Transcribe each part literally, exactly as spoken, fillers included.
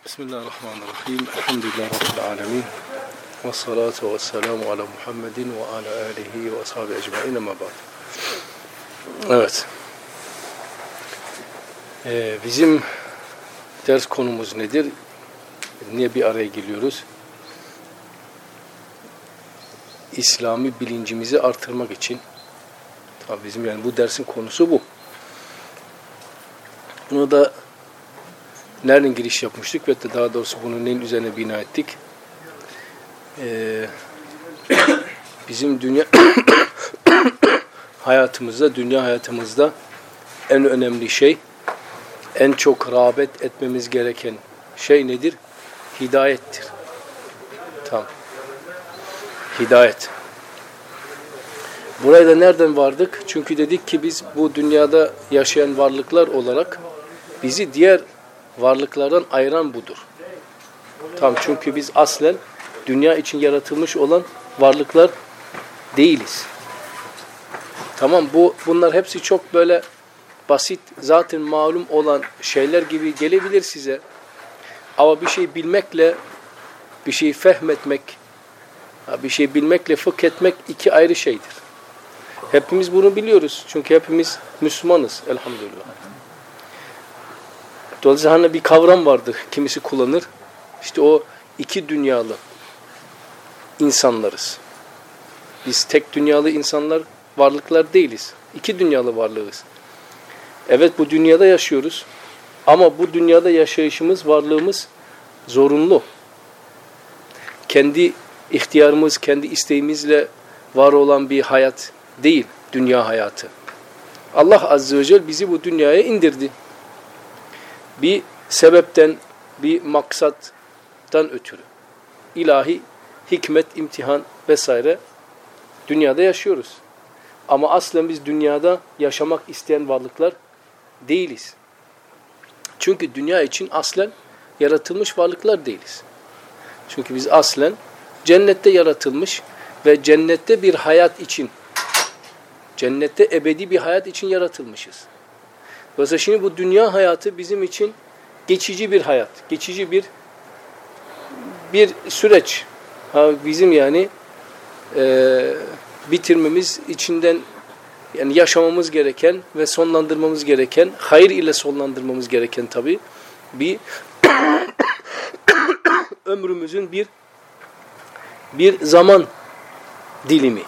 Bismillahirrahmanirrahim. Elhamdülillahi Rabbil alemin. Ve salatu ve selamu ala Muhammedin ve ala alihi ve ashabi ecmain ama ba'd. Evet. Ee, bizim ders konumuz nedir? Niye bir araya geliyoruz? İslami bilincimizi artırmak için. Tabii bizim yani bu dersin konusu bu. Bunu da nereden giriş yapmıştık ve daha doğrusu bunu neyin üzerine bina ettik? Ee, bizim dünya hayatımızda, dünya hayatımızda en önemli şey, en çok rağbet etmemiz gereken şey nedir? Hidayettir. Tamam. Hidayet. Buraya da nereden vardık? Çünkü dedik ki biz bu dünyada yaşayan varlıklar olarak bizi diğer varlıklardan ayıran budur. Tamam, çünkü biz aslen dünya için yaratılmış olan varlıklar değiliz. Tamam, bu bunlar hepsi çok böyle basit, zaten malum olan şeyler gibi gelebilir size. Ama bir şey bilmekle, bir şeyi fehmetmek, bir şey bilmekle fıkh etmek iki ayrı şeydir. Hepimiz bunu biliyoruz. Çünkü hepimiz Müslümanız elhamdülillah. Dolayısıyla hani bir kavram vardır, kimisi kullanır. İşte o iki dünyalı insanlarız. Biz tek dünyalı insanlar, varlıklar değiliz. İki dünyalı varlığız. Evet, bu dünyada yaşıyoruz. Ama bu dünyada yaşayışımız, varlığımız zorunlu. Kendi ihtiyarımız, kendi isteğimizle var olan bir hayat değil, dünya hayatı. Allah Azze ve Celle bizi bu dünyaya indirdi. Bir sebepten, bir maksattan ötürü. İlahi hikmet, imtihan vesaire dünyada yaşıyoruz. Ama aslen biz dünyada yaşamak isteyen varlıklar değiliz. Çünkü dünya için aslen yaratılmış varlıklar değiliz. Çünkü biz aslen cennette yaratılmış ve cennette bir hayat için, cennette ebedi bir hayat için yaratılmışız. Dolayısıyla şimdi bu dünya hayatı bizim için geçici bir hayat, geçici bir bir süreç. Ha, bizim yani e, bitirmemiz, içinden yani yaşamamız gereken ve sonlandırmamız gereken, hayır ile sonlandırmamız gereken tabii bir ömrümüzün bir bir zaman dilimi.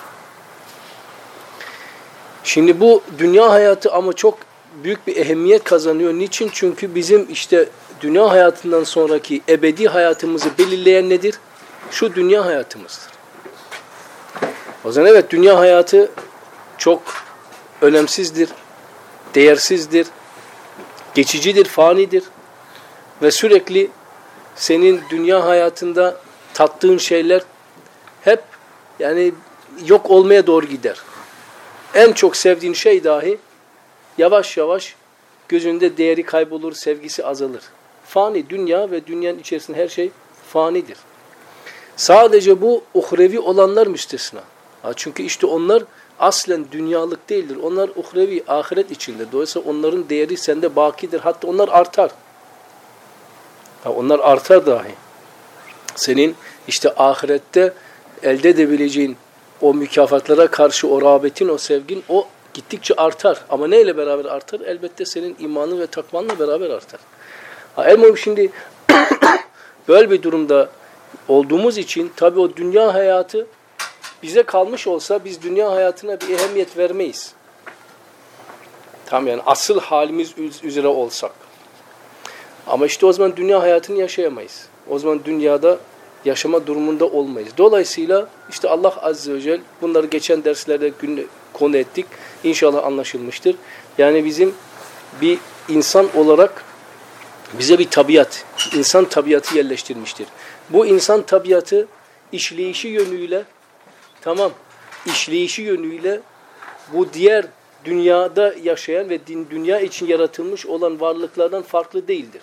Şimdi bu dünya hayatı ama çok büyük bir ehemmiyet kazanıyor. Niçin? Çünkü bizim işte dünya hayatından sonraki ebedi hayatımızı belirleyen nedir? Şu dünya hayatımızdır. O zaman evet, dünya hayatı çok önemsizdir, değersizdir, geçicidir, fanidir ve sürekli senin dünya hayatında tattığın şeyler hep yani yok olmaya doğru gider. En çok sevdiğin şey dahi yavaş yavaş gözünde değeri kaybolur, sevgisi azalır. Fani dünya ve dünyanın içerisinde her şey fanidir. Sadece bu uhrevi olanlar müstesna. Çünkü işte onlar aslen dünyalık değildir. Onlar uhrevi, ahiret içinde. Dolayısıyla onların değeri sende bakidir. Hatta onlar artar. Onlar artar dahi. Senin işte ahirette elde edebileceğin o mükafatlara karşı o rağbetin, o sevgin, o gittikçe artar. Ama neyle beraber artar? Elbette senin imanın ve takvanla beraber artar. Ha, el şimdi böyle bir durumda olduğumuz için tabii o dünya hayatı bize kalmış olsa biz dünya hayatına bir ehemmiyet vermeyiz. Tamam, yani asıl halimiz üzere olsak. Ama işte o zaman dünya hayatını yaşayamayız. O zaman dünyada yaşama durumunda olmayız. Dolayısıyla işte Allah Azze ve Celle, bunları geçen derslerde konu ettik. İnşallah anlaşılmıştır. Yani bizim bir insan olarak bize bir tabiat, insan tabiatı yerleştirmiştir. Bu insan tabiatı işleyişi yönüyle, tamam, işleyişi yönüyle bu diğer dünyada yaşayan ve din, dünya için yaratılmış olan varlıklardan farklı değildir.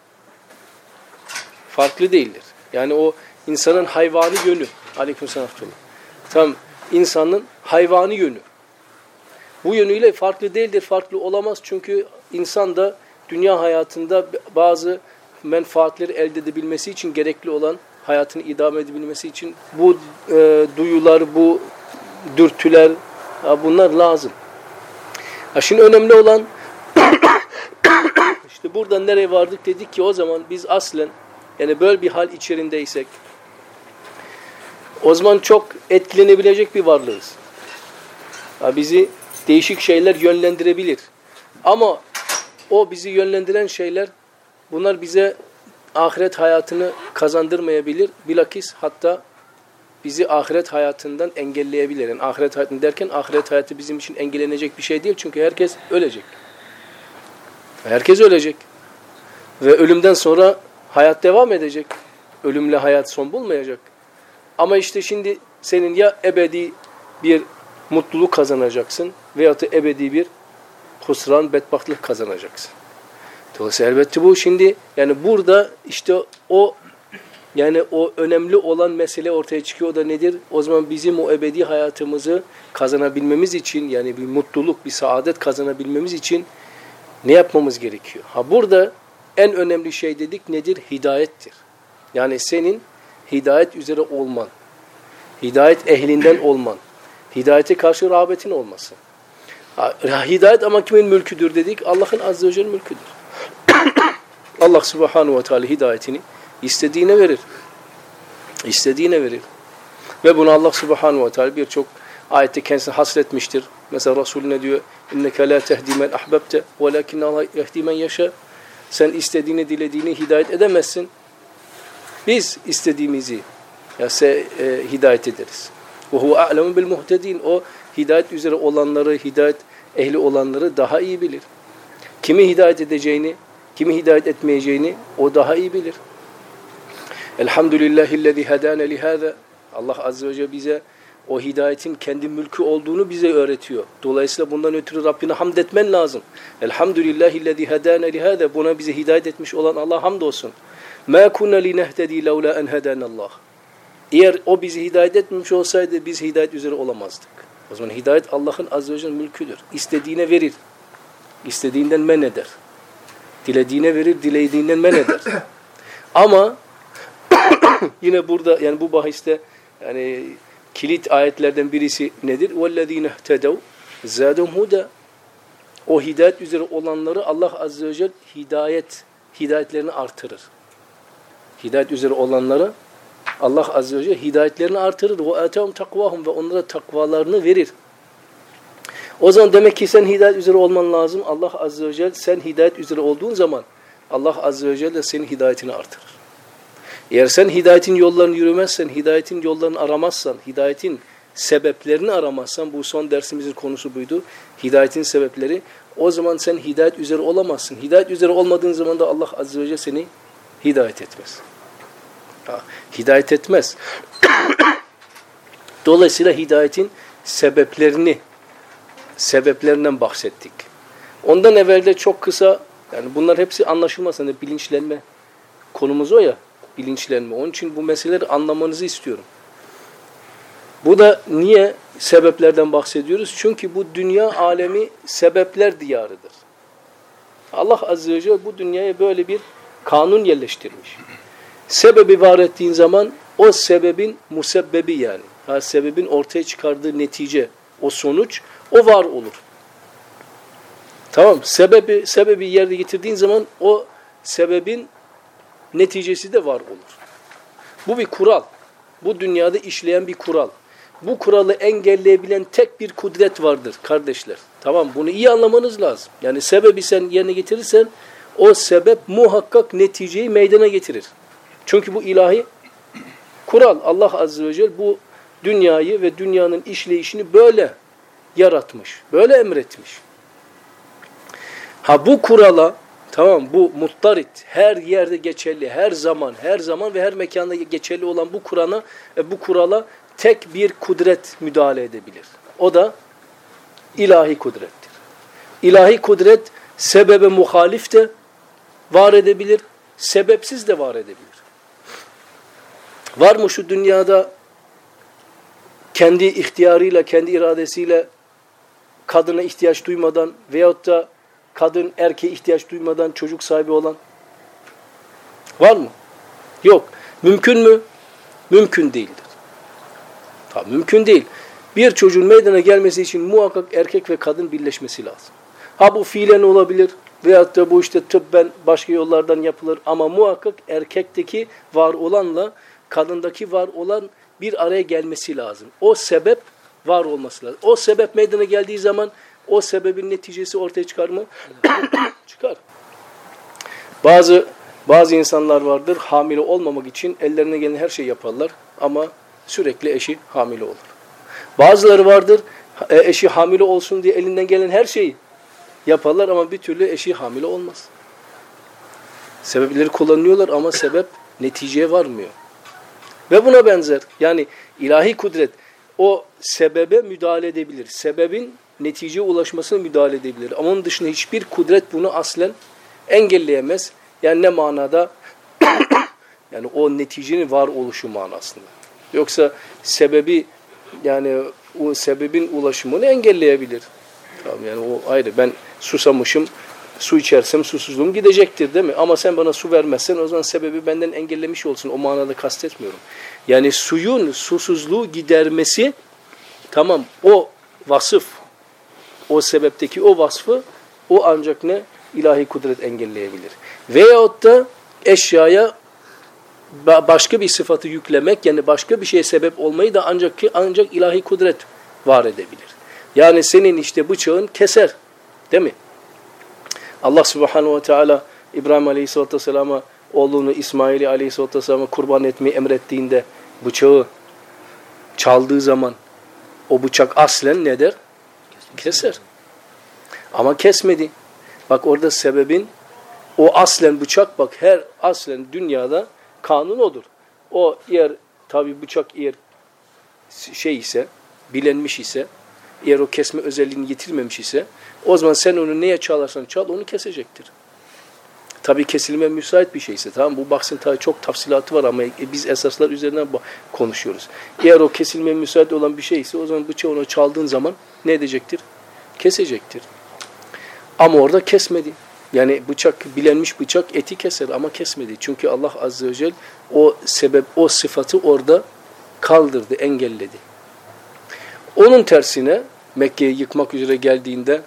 Farklı değildir. Yani o insanın hayvani yönü, aleykümselam, tam insanın hayvani yönü. Bu yönüyle farklı değildir, farklı olamaz. Çünkü insan da dünya hayatında bazı menfaatleri elde edebilmesi için gerekli olan, hayatını idame edebilmesi için bu e, duyular, bu dürtüler, ya bunlar lazım. Ha şimdi önemli olan işte buradan nereye vardık dedik ki o zaman biz aslen yani böyle bir hal içerindeysek o zaman çok etkilenebilecek bir varlığız. Ha bizi değişik şeyler yönlendirebilir. Ama o bizi yönlendiren şeyler bunlar bize ahiret hayatını kazandırmayabilir. Bilakis hatta bizi ahiret hayatından engelleyebilir. Yani ahiret hayatını derken ahiret hayatı bizim için engellenecek bir şey değil. Çünkü herkes ölecek. Herkes ölecek. Ve ölümden sonra hayat devam edecek. Ölümle hayat son bulmayacak. Ama işte şimdi senin ya ebedi bir mutluluk kazanacaksın veyahut da ebedi bir husran, bedbahtlık kazanacaksın. Dolayısıyla elbette bu şimdi yani burada işte o yani o önemli olan mesele ortaya çıkıyor. O da nedir? O zaman bizim o ebedi hayatımızı kazanabilmemiz için yani bir mutluluk, bir saadet kazanabilmemiz için ne yapmamız gerekiyor? Ha burada en önemli şey dedik nedir? Hidayettir. Yani senin hidayet üzere olman, hidayet ehlinden olman, hidayete karşı rağbetin olması. Ha, hidayet ama kimin mülküdür dedik? Allah'ın azze ve celle mülküdür. Allah subhanahu ve teala hidayetini istediğine verir. İstediğine verir. Ve bunu Allah subhanahu ve teala birçok ayette kendisine hasretmiştir. Mesela Resul ne diyor? İnneke la tehdi men ahbabte velakinne Allah yehdi men yeşâ. Sen istediğini, dilediğini hidayet edemezsin. Biz istediğimizi ya se, e, hidayet ederiz. Ve huve a'lemu bil muhtedin. O hidayet üzere olanları, hidayet ehli olanları daha iyi bilir. Kimi hidayet edeceğini, kimi hidayet etmeyeceğini o daha iyi bilir. Elhamdülillahillezî hedâne lihâzâ. Allah azze ve celle bize o hidayetin kendi mülkü olduğunu bize öğretiyor. Dolayısıyla bundan ötürü Rabbine hamd etmen lazım. Elhamdülillahillezî hedâne lihâzâ. Buna bize hidayet etmiş olan Allah hamdolsun. مَا كُنَّ لِنَهْتَد۪ي لَوْلَا اَنْ هَدَانَ اللّٰهِ. Eğer o bizi hidayet etmemiş olsaydı biz hidayet üzere olamazdık. O zaman hidayet Allah'ın azze ve celle mülküdür. İstediğine verir. İstediğinden men eder. Dilediğine verir, dilediğinden men eder. Ama yine burada yani bu bahiste yani kilit ayetlerden birisi nedir? وَالَّذ۪ينَ اهْتَدَوْا زَادُمْ هُدَى. O hidayet üzere olanları Allah azze ve celle hidayet, hidayetlerini artırır. Hidayet üzere olanları Allah azze ve celle hidayetlerini artırır. وَاَتَهُمْ تَقْوَاهُمْ ve onlara takvalarını verir. O zaman demek ki sen hidayet üzere olman lazım. Allah azze ve celle sen hidayet üzere olduğun zaman Allah azze ve celle senin hidayetini artırır. Eğer sen hidayetin yollarını yürümezsen, hidayetin yollarını aramazsan, hidayetin sebeplerini aramazsan, bu son dersimizin konusu buydu. Hidayetin sebepleri. O zaman sen hidayet üzere olamazsın. Hidayet üzere olmadığın zaman da Allah azze ve celle seni hidayet etmez. Ha, hidayet etmez. Dolayısıyla hidayetin sebeplerini, sebeplerinden bahsettik. Ondan evvel de çok kısa, yani bunlar hepsi anlaşılmaz. Yani bilinçlenme konumuz o ya, bilinçlenme. Onun için bu meseleleri anlamanızı istiyorum. Bu da niye sebeplerden bahsediyoruz? Çünkü bu dünya alemi sebepler diyarıdır. Allah azze ve celle bu dünyaya böyle bir kanun yerleştirmiş. Sebebi var ettiğin zaman o sebebin musebbebi yani. Ha, sebebin ortaya çıkardığı netice, o sonuç, o var olur. Tamam, sebebi sebebi yerde getirdiğin zaman o sebebin neticesi de var olur. Bu bir kural. Bu dünyada işleyen bir kural. Bu kuralı engelleyebilen tek bir kudret vardır kardeşler. Tamam, bunu iyi anlamanız lazım. Yani sebebi sen yerine getirirsen o sebep muhakkak neticeyi meydana getirir. Çünkü bu ilahi kural. Allah azze ve celle bu dünyayı ve dünyanın işleyişini böyle yaratmış. Böyle emretmiş. Ha bu kurala, tamam, bu muttarit, her yerde geçerli, her zaman, her zaman ve her mekanda geçerli olan bu Kur'an'a, e, bu kurala tek bir kudret müdahale edebilir. O da ilahi kudrettir. İlahi kudret sebebe muhalif de var edebilir, sebepsiz de var edebilir. Var mı şu dünyada kendi ihtiyarıyla, kendi iradesiyle kadına ihtiyaç duymadan veyahut da kadın erkeğe ihtiyaç duymadan çocuk sahibi olan? Var mı? Yok. Mümkün mü? Mümkün değildir. Tabii mümkün değil. Bir çocuğun meydana gelmesi için muhakkak erkek ve kadın birleşmesi lazım. Ha bu fiilen olabilir veyahut da bu işte tıbben başka yollardan yapılır ama muhakkak erkekteki var olanla kadındaki var olan bir araya gelmesi lazım. O sebep var olması lazım. O sebep meydana geldiği zaman o sebebin neticesi ortaya çıkar mı? Çıkar. Bazı bazı insanlar vardır hamile olmamak için ellerine gelen her şeyi yaparlar ama sürekli eşi hamile olur. Bazıları vardır eşi hamile olsun diye elinden gelen her şeyi yaparlar ama bir türlü eşi hamile olmaz. Sebepleri kullanıyorlar ama sebep neticeye varmıyor. Ve buna benzer yani ilahi kudret o sebebe müdahale edebilir. Sebebin neticeye ulaşmasına müdahale edebilir. Ama onun dışında hiçbir kudret bunu aslen engelleyemez. Yani ne manada? Yani o neticenin var oluşu manasında. Yoksa sebebi yani o sebebin ulaşımını engelleyebilir. Tamam yani o ayrı. Ben susamışım, su içersem susuzluğum gidecektir değil mi? Ama sen bana su vermezsen o zaman sebebi benden engellemiş olsun. O manada kastetmiyorum. Yani suyun susuzluğu gidermesi tamam o vasıf, o sebepteki o vasfı o ancak ne? İlahi kudret engelleyebilir. Veyahut da eşyaya başka bir sıfatı yüklemek yani başka bir şeye sebep olmayı da ancak ki ancak ilahi kudret var edebilir. Yani senin işte bıçağın keser. Değil mi? Allah Subhanahu ve Teala İbrahim Aleyhisselatü Vesselam'a oğlunu İsmail'i Aleyhisselatü Vesselam'a kurban etmeyi emrettiğinde bıçağı çaldığı zaman o bıçak aslen ne der? Keser. Ama kesmedi. Bak orada sebebin o aslen bıçak bak her aslen dünyada kanun odur. O eğer tabi bıçak eğer şey ise bilinmiş ise eğer o kesme özelliğini yitirmemiş ise o zaman sen onu neye çalarsan çal onu kesecektir. Tabi kesilme müsait bir şeyse tamam bu baksın tabi çok tafsilatı var ama biz esaslar üzerinden konuşuyoruz. Eğer o kesilme müsait olan bir şeyse o zaman bıçağı ona çaldığın zaman ne edecektir? Kesecektir. Ama orada kesmedi. Yani bıçak, bilenmiş bıçak eti keser ama kesmedi. Çünkü Allah Azze ve Celle o sebep, o sıfatı orada kaldırdı, engelledi. Onun tersine Mekke'yi yıkmak üzere geldiğinde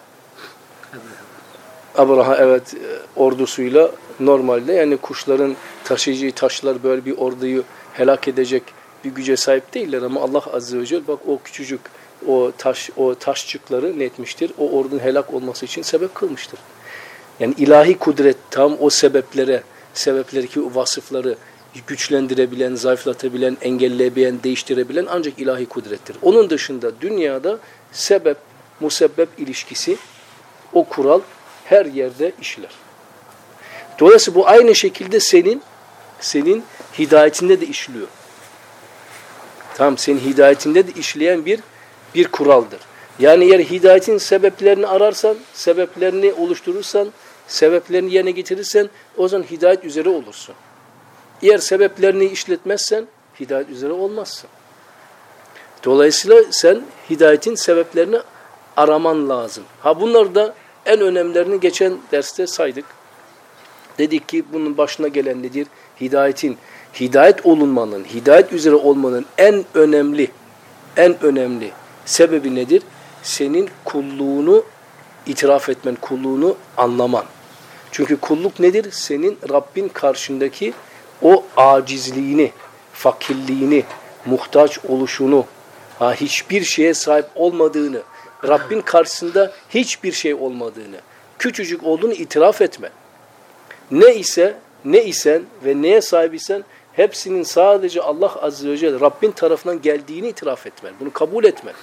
Abraha evet ordusuyla normalde yani kuşların taşıyacağı taşlar böyle bir orduyu helak edecek bir güce sahip değiller ama Allah Azze ve Celle bak o küçücük o taş o taşçıkları ne etmiştir? O ordunun helak olması için sebep kılmıştır. Yani ilahi kudret tam o sebeplere, sebeplerdeki o vasıfları güçlendirebilen, zayıflatabilen, engelleyebilen, değiştirebilen ancak ilahi kudrettir. Onun dışında dünyada sebep, musebbep ilişkisi o kural her yerde işler. Dolayısıyla bu aynı şekilde senin senin hidayetinde de işliyor. Tamam, senin hidayetinde de işleyen bir bir kuraldır. Yani eğer hidayetin sebeplerini ararsan, sebeplerini oluşturursan, sebeplerini yerine getirirsen o zaman hidayet üzere olursun. Eğer sebeplerini işletmezsen hidayet üzere olmazsın. Dolayısıyla sen hidayetin sebeplerini araman lazım. Ha bunlar da en önemlilerini geçen derste saydık. Dedik ki bunun başına gelen nedir? Hidayetin, hidayet olunmanın, hidayet üzere olmanın en önemli, en önemli sebebi nedir? Senin kulluğunu itiraf etmen, kulluğunu anlaman. Çünkü kulluk nedir? Senin Rabbin karşındaki o acizliğini, fakirliğini, muhtaç oluşunu, ha, hiçbir şeye sahip olmadığını, Rabbin karşısında hiçbir şey olmadığını, küçücük olduğunu itiraf etme. Ne ise, ne isen ve neye sahip isen hepsinin sadece Allah Azze ve Celle Rabbin tarafından geldiğini itiraf etmen. Bunu kabul etmen.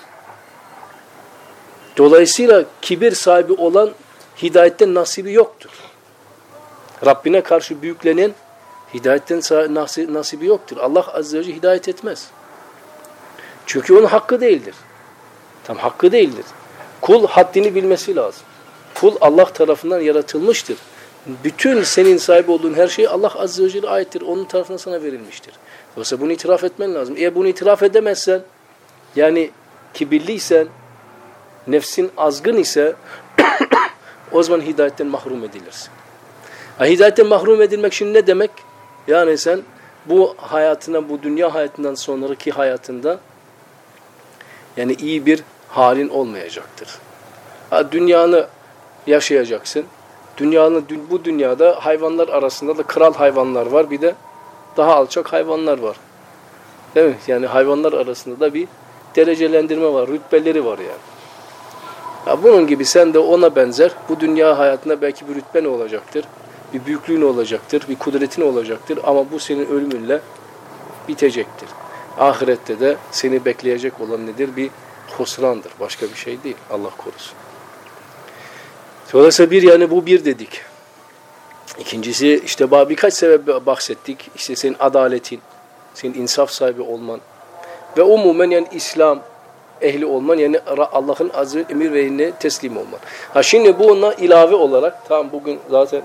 Dolayısıyla kibir sahibi olan hidayetten nasibi yoktur. Rabbine karşı büyüklenen hidayetten nasibi yoktur. Allah Azze ve Celle hidayet etmez. Çünkü onun hakkı değildir. Tam hakkı değildir. Kul haddini bilmesi lazım. Kul Allah tarafından yaratılmıştır. Bütün senin sahip olduğun her şey Allah Azze ve Celle aittir. Onun tarafından sana verilmiştir. Dolayısıyla bunu itiraf etmen lazım. Eğer bunu itiraf edemezsen, yani kibirliysen, nefsin azgın ise o zaman hidayetten mahrum edilirsin. Ha, hidayetten mahrum edilmek şimdi ne demek? Yani sen bu hayatına, bu dünya hayatından sonraki hayatında yani iyi bir halin olmayacaktır. Ha, dünyanı yaşayacaksın. Dünyanın, bu dünyada hayvanlar arasında da kral hayvanlar var. Bir de daha alçak hayvanlar var. Değil mi? Yani hayvanlar arasında da bir derecelendirme var. Rütbeleri var yani. Ya bunun gibi sen de ona benzer. Bu dünya hayatında belki bir rütben olacaktır. Bir büyüklüğün olacaktır. Bir kudretin olacaktır. Ama bu senin ölümünle bitecektir. Ahirette de seni bekleyecek olan nedir? Bir husrandır. Başka bir şey değil. Allah korusun. Dolayısıyla bir yani bu bir dedik. İkincisi işte birkaç sebep bahsettik. İşte senin adaletin, senin insaf sahibi olman ve umumen yani İslam ehli olman, yani Allah'ın azı emir ve emrine teslim olman. Ha şimdi bu ona ilave olarak, tamam bugün zaten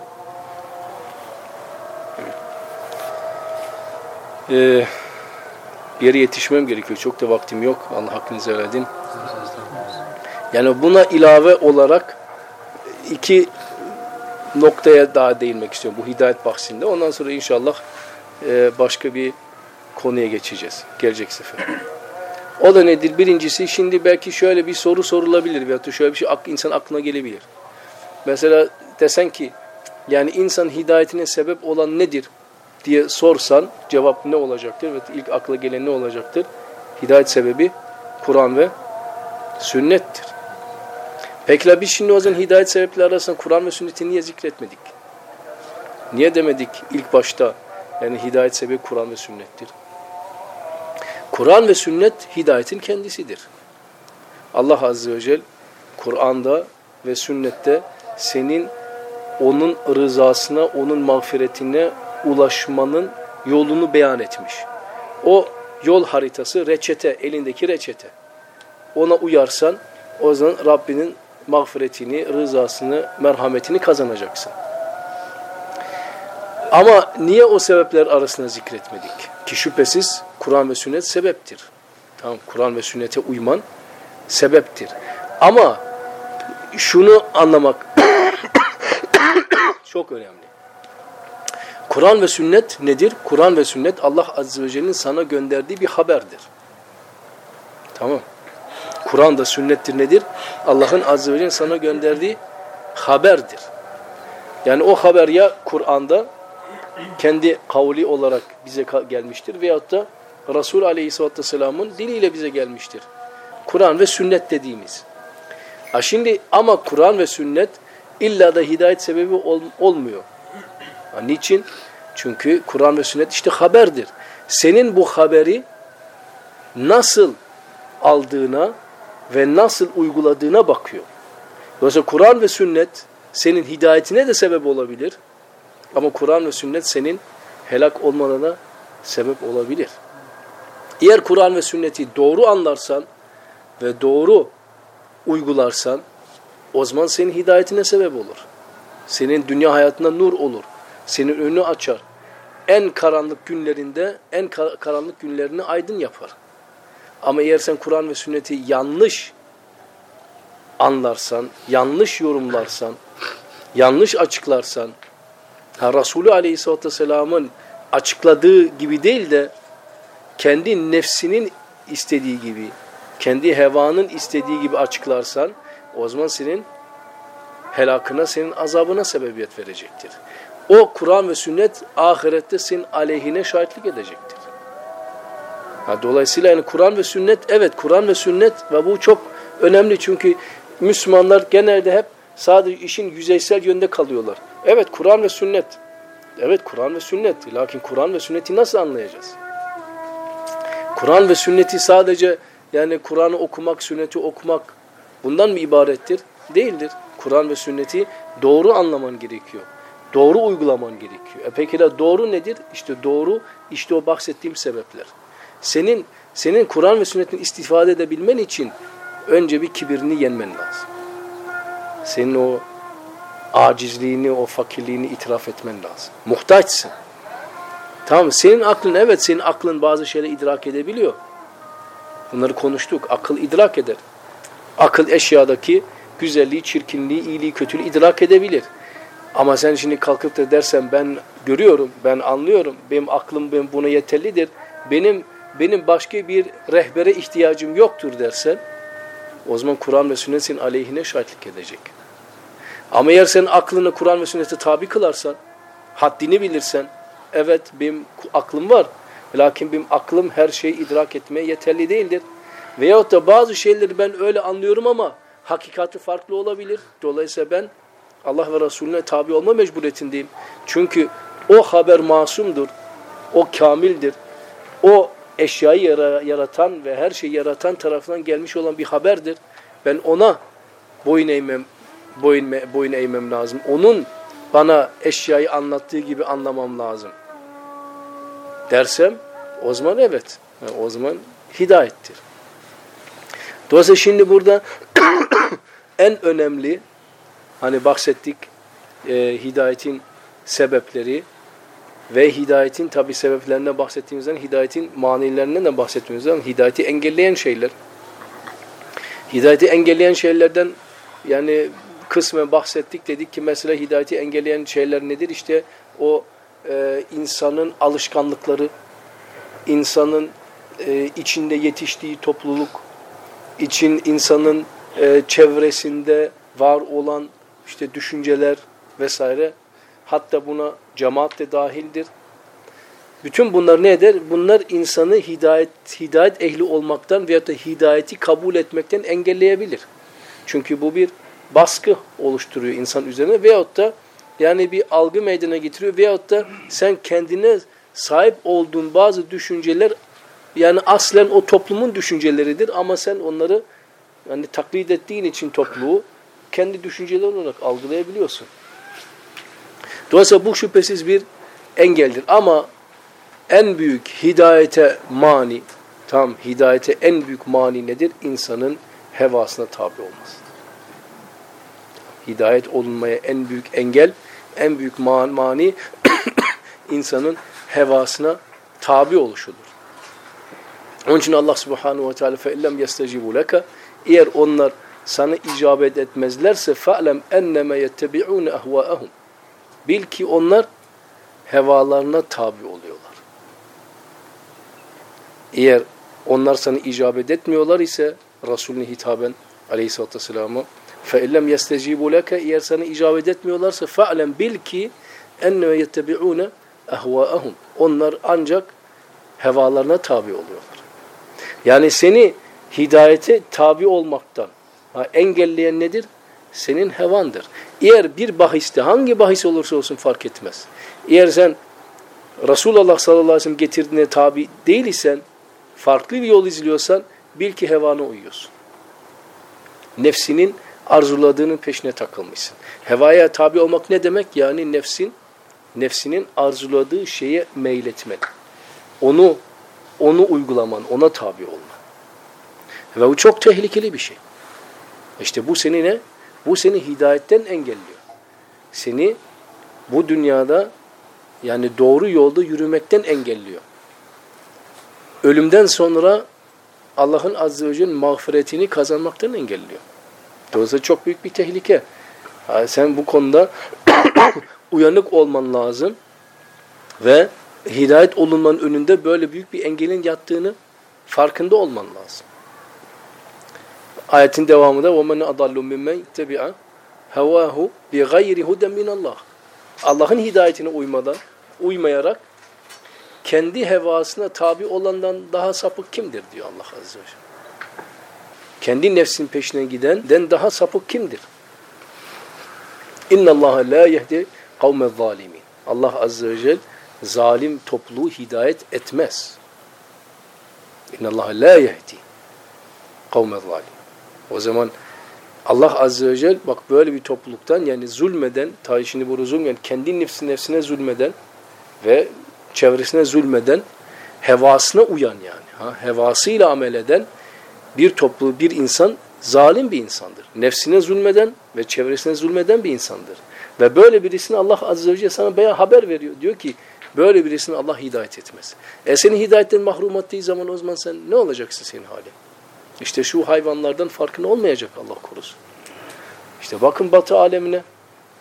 e, bir yere yetişmem gerekiyor. Çok da vaktim yok. Allah hakkınızı helal edin. Yani buna ilave olarak iki noktaya daha değinmek istiyorum bu hidayet bahsinde. Ondan sonra inşallah e, başka bir konuya geçeceğiz. Gelecek sefer. O da nedir? Birincisi, şimdi belki şöyle bir soru sorulabilir veyahut da şöyle bir şey insan aklına gelebilir. Mesela desen ki yani insan hidayetine sebep olan nedir diye sorsan cevap ne olacaktır? Ve ilk akla gelen ne olacaktır? Hidayet sebebi Kur'an ve sünnettir. Peki biz şimdi o zaman hidayet sebepleri arasında Kur'an ve sünneti niye zikretmedik? Niye demedik ilk başta yani hidayet sebebi Kur'an ve sünnettir? Kur'an ve sünnet hidayetin kendisidir. Allah Azze ve Celle Kur'an'da ve sünnette senin onun rızasına, onun mağfiretine ulaşmanın yolunu beyan etmiş. O yol haritası, reçete, elindeki reçete. Ona uyarsan o zaman Rabbinin mağfiretini, rızasını, merhametini kazanacaksın. Ama niye o sebepler arasında zikretmedik? Ki şüphesiz Kur'an ve sünnet sebeptir. Tamam, Kur'an ve sünnete uyman sebeptir. Ama şunu anlamak çok önemli. Kur'an ve sünnet nedir? Kur'an ve sünnet Allah Azze ve Celle'nin sana gönderdiği bir haberdir. Tamam. Kur'an da sünnettir nedir? Allah'ın Azze ve Celle'nin sana gönderdiği haberdir. Yani o haber ya Kur'an'da kendi kavli olarak bize gelmiştir veyahut da Resul Aleyhisselatü Vesselam'ın diliyle bize gelmiştir. Kur'an ve sünnet dediğimiz. Ha şimdi ama Kur'an ve sünnet illa da hidayet sebebi ol, olmuyor. Ha niçin? Çünkü Kur'an ve sünnet işte haberdir. Senin bu haberi nasıl aldığına ve nasıl uyguladığına bakıyor. Dolayısıyla Kur'an ve sünnet senin hidayetine de sebep olabilir. Ama Kur'an ve sünnet senin helak olmana da sebep olabilir. Eğer Kur'an ve sünneti doğru anlarsan ve doğru uygularsan o zaman senin hidayetine sebep olur. Senin dünya hayatında nur olur. Senin önünü açar. En karanlık günlerinde en karanlık günlerini aydın yapar. Ama eğer sen Kur'an ve sünneti yanlış anlarsan, yanlış yorumlarsan, yanlış açıklarsan, ha, Resulü Aleyhisselatü Vesselam'ın açıkladığı gibi değil de kendi nefsinin istediği gibi, kendi hevanın istediği gibi açıklarsan o zaman senin helakına, senin azabına sebebiyet verecektir. O Kur'an ve sünnet ahirette senin aleyhine şahitlik edecektir. Ha, dolayısıyla yani Kur'an ve sünnet, evet Kur'an ve sünnet ve bu çok önemli çünkü Müslümanlar genelde hep sadece işin yüzeysel yönde kalıyorlar. Evet Kur'an ve sünnet. Evet Kur'an ve sünnet. Lakin Kur'an ve sünneti nasıl anlayacağız? Kur'an ve sünneti sadece yani Kur'an'ı okumak, sünneti okumak bundan mı ibarettir? Değildir. Kur'an ve sünneti doğru anlaman gerekiyor. Doğru uygulaman gerekiyor. E peki de doğru nedir? İşte doğru, işte o bahsettiğim sebepler. Senin senin Kur'an ve sünnetin istifade edebilmen için önce bir kibirini yenmen lazım. Senin o acizliğini, o fakirliğini itiraf etmen lazım. Muhtaçsın. Tamam, senin aklın, evet senin aklın bazı şeyleri idrak edebiliyor. Bunları konuştuk. Akıl idrak eder. Akıl eşyadaki güzelliği, çirkinliği, iyiliği, kötülüğü idrak edebilir. Ama sen şimdi kalkıp da dersen ben görüyorum, ben anlıyorum, benim aklım benim buna yeterlidir, benim benim başka bir rehbere ihtiyacım yoktur dersen, o zaman Kur'an ve sünnet senin aleyhine şahitlik edecek. Ama eğer sen aklını Kur'an ve sünnete tabi kılarsan, haddini bilirsen, evet benim aklım var, lakin benim aklım her şeyi idrak etmeye yeterli değildir. Veyahut da bazı şeyleri ben öyle anlıyorum ama hakikati farklı olabilir. Dolayısıyla ben Allah ve Resulüne tabi olma mecburiyetindeyim. Çünkü o haber masumdur, o kamildir, o eşyayı yaratan ve her şeyi yaratan tarafından gelmiş olan bir haberdir. Ben ona boyun eğmem, boyun, boyun eğmem lazım. Onun bana eşyayı anlattığı gibi anlamam lazım dersem, o zaman evet, o zaman hidayettir. Dolayısıyla şimdi burada en önemli, hani bahsettik, e, hidayetin sebepleri ve hidayetin tabi sebeplerinden bahsettiğimizden, hidayetin manilerinden de bahsettiğimizden, hidayeti engelleyen şeyler. Hidayeti engelleyen şeylerden yani kısmen bahsettik, dedik ki mesela hidayeti engelleyen şeyler nedir? İşte o e, insanın alışkanlıkları, insanın e, içinde yetiştiği topluluk, için insanın e, çevresinde var olan işte düşünceler vesaire, hatta buna cemaat de dahildir. Bütün bunlar ne eder? Bunlar insanı hidayet hidayet ehli olmaktan veyahut da hidayeti kabul etmekten engelleyebilir. Çünkü bu bir baskı oluşturuyor insan üzerine veyahut da yani bir algı meydana getiriyor veyahut da sen kendine sahip olduğun bazı düşünceler yani aslen o toplumun düşünceleridir ama sen onları yani taklit ettiğin için topluluğu kendi düşünceler olarak algılayabiliyorsun. Dolayısıyla bu şüphesiz bir engeldir ama en büyük hidayete mani, tam hidayete en büyük mani nedir? İnsanın hevasına tabi olması. Hidayet olunmaya en büyük engel, en büyük mani insanın hevasına tabi oluşudur. Onun için Allah Subhanahu ve Teala فَاِلَّمْ يَسْتَجِبُوا لَكَ eğer onlar sana icabet etmezlerse فَعْلَمْ اَنَّمَا يَتَّبِعُونَ اَهْوَاءَهُمْ bil ki onlar hevalarına tabi oluyorlar. Eğer onlar sana icabet etmiyorlar ise Resulüne hitaben aleyhissalatü vesselam'a فَاِلَّمْ يَسْتَجِبُوا لَكَ eğer sana icabet etmiyorlarsa فَعْلَمْ bil ki اَنَّمَا يَتَّبِعُونَ اَهْوَاءَهُمْ onlar ancak hevalarına tabi oluyorlar. Yani seni hidayete tabi olmaktan ha, engelleyen nedir? Senin hevandır. Eğer bir bahiste, hangi bahis olursa olsun fark etmez. Eğer sen Resulullah sallallahu aleyhi ve sellem getirdiğine tabi değil isen, farklı bir yol izliyorsan, bil ki hevana uyuyorsun. Nefsinin arzuladığının peşine takılmışsın. Hevaya tabi olmak ne demek? Yani nefsin, nefsinin arzuladığı şeye meyletmen. Onu, onu uygulaman, ona tabi olman. Ve bu çok tehlikeli bir şey. İşte bu seni ne? Bu seni hidayetten engelliyor. Seni bu dünyada yani doğru yolda yürümekten engelliyor. Ölümden sonra Allah'ın azze ve celle'nin mağfiretini kazanmaktan engelliyor. Dolayısıyla çok büyük bir tehlike. Yani sen bu konuda uyanık olman lazım ve hidayet olunmanın önünde böyle büyük bir engelin yattığını farkında olman lazım. Ayetin devamında وَمَنْ أَضَلُّ مِمَّنْ تَبِعَ هَوَاهُ بِغَيْرِ هُدًى مِنَ اللّٰهِ Allah'ın hidayetine uymadan, uymayarak kendi hevasına tabi olandan daha sapık kimdir diyor Allah Azze ve Celle. Kendi nefsin peşine gidenden daha sapık kimdir? اِنَّ اللّٰهَ لَا يَهْدِ قَوْمَ الظَّالِمِينَ Allah Azze ve Celle zalim topluluğu hidayet etmez. اِنَّ اللّٰهَ لَا يَهْدِ قَوْمَ الظَّالِمِينَ O zaman Allah Azze ve Celle bak böyle bir topluluktan yani zulmeden, ta şimdi bu zulm yani kendi nefsine, nefsine zulmeden ve çevresine zulmeden, hevasına uyan yani, ha, hevasıyla amel eden bir topluluğu, bir insan zalim bir insandır. Nefsine zulmeden ve çevresine zulmeden bir insandır. Ve böyle birisini Allah Azze ve Celle sana bayağı haber veriyor. Diyor ki böyle birisini Allah hidayet etmez. E seni hidayetten mahrum ettiği zaman o zaman sen ne olacaksın senin halin? İşte şu hayvanlardan farkın olmayacak Allah korusun. İşte bakın Batı alemine.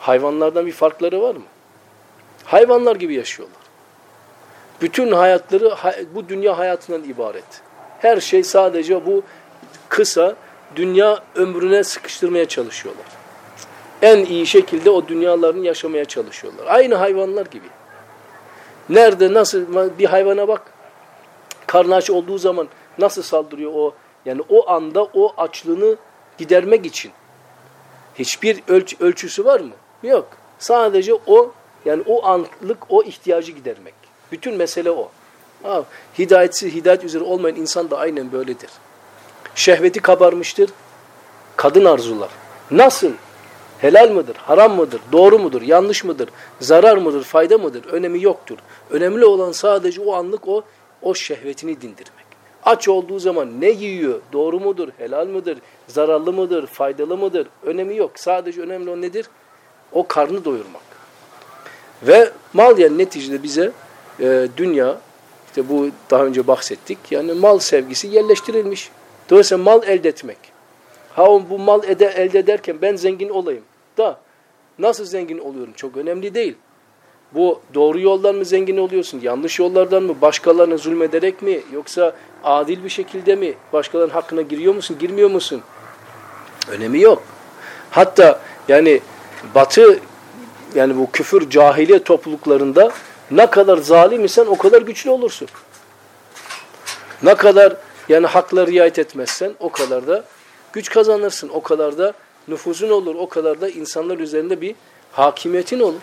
Hayvanlardan bir farkları var mı? Hayvanlar gibi yaşıyorlar. Bütün hayatları bu dünya hayatından ibaret. Her şey sadece bu kısa dünya ömrüne sıkıştırmaya çalışıyorlar. En iyi şekilde o dünyalarını yaşamaya çalışıyorlar. Aynı hayvanlar gibi. Nerede, nasıl bir hayvana bak. Karnı aç olduğu zaman nasıl saldırıyor o? Yani o anda o açlığını gidermek için. Hiçbir ölç ölçüsü var mı? Yok. Sadece o, yani o anlık o ihtiyacı gidermek. Bütün mesele o. Ha, hidayetsiz, hidayet üzere olmayan insan da aynen böyledir. Şehveti kabarmıştır. Kadın arzular. Nasıl? Helal mıdır? Haram mıdır? Doğru mudur? Yanlış mıdır? Zarar mıdır? Fayda mıdır? Önemi yoktur. Önemli olan sadece o anlık o o şehvetini dindirmek. Aç olduğu zaman ne yiyor? Doğru mudur? Helal mıdır? Zararlı mıdır? Faydalı mıdır? Önemi yok. Sadece önemli olan nedir? O karnı doyurmak. Ve mal, yani neticede bize e, dünya, işte bu daha önce bahsettik. Yani mal sevgisi yerleştirilmiş. Dolayısıyla mal elde etmek. Ha bu mal ede, elde ederken ben zengin olayım. Da nasıl zengin oluyorum? Çok önemli değil. Bu doğru yoldan mı zengin oluyorsun? Yanlış yollardan mı? Başkalarına zulmederek mi? Yoksa adil bir şekilde mi? Başkalarının hakkına giriyor musun? Girmiyor musun? Önemi yok. Hatta yani Batı, yani bu küfür cahiliye topluluklarında ne kadar zalim isen o kadar güçlü olursun. Ne kadar yani haklara riayet etmezsen o kadar da güç kazanırsın. O kadar da nüfuzun olur. O kadar da insanlar üzerinde bir hakimiyetin olur.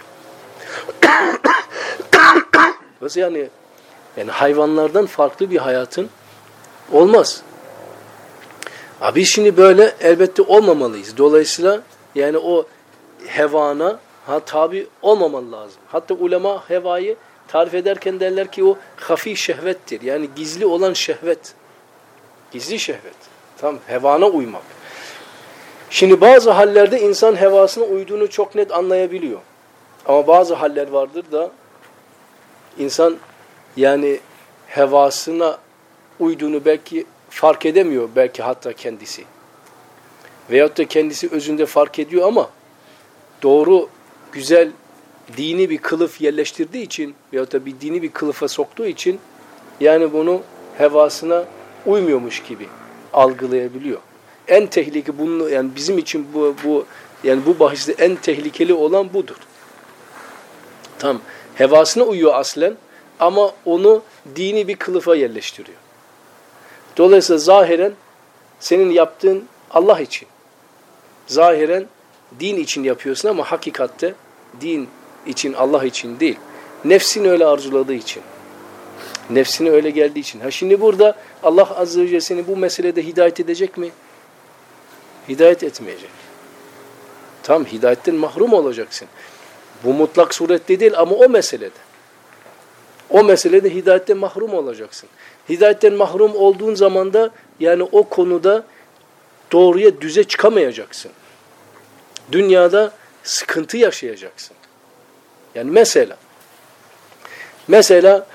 yani yani hayvanlardan farklı bir hayatın olmaz. Abi şimdi böyle elbette olmamalıyız. Dolayısıyla yani o hevana ha, tabi olmaman lazım. Hatta ulema hevayı tarif ederken derler ki o hafi şehvettir. Yani gizli olan şehvet. Gizli şehvet. Tam hevana uymak. Şimdi bazı hallerde insan hevasına uyduğunu çok net anlayabiliyor. Ama bazı haller vardır da insan yani hevasına uyduğunu belki fark edemiyor, belki hatta kendisi. Veyahut da kendisi özünde fark ediyor ama doğru, güzel, dini bir kılıf yerleştirdiği için veyahut da bir dini bir kılıfa soktuğu için yani bunu hevasına uymuyormuş gibi algılayabiliyor. En tehlikeli bunu, yani bizim için bu bu yani bu bahiste en tehlikeli olan budur. Tam hevasına uyuyor aslen ama onu dini bir kılıfa yerleştiriyor. Dolayısıyla zahiren senin yaptığın Allah için. Zahiren din için yapıyorsun ama hakikatte din için, Allah için değil. Nefsin öyle arzuladığı için. Nefsine öyle geldiği için. Ha şimdi burada Allah Azze ve Celle seni bu meselede hidayet edecek mi? Hidayet etmeyecek. Tam hidayetten mahrum olacaksın. Bu mutlak surette değil ama o meselede. O meselede hidayetten mahrum olacaksın. Hidayetten mahrum olduğun zaman da yani o konuda doğruya, düze çıkamayacaksın. Dünyada sıkıntı yaşayacaksın. Yani mesela mesela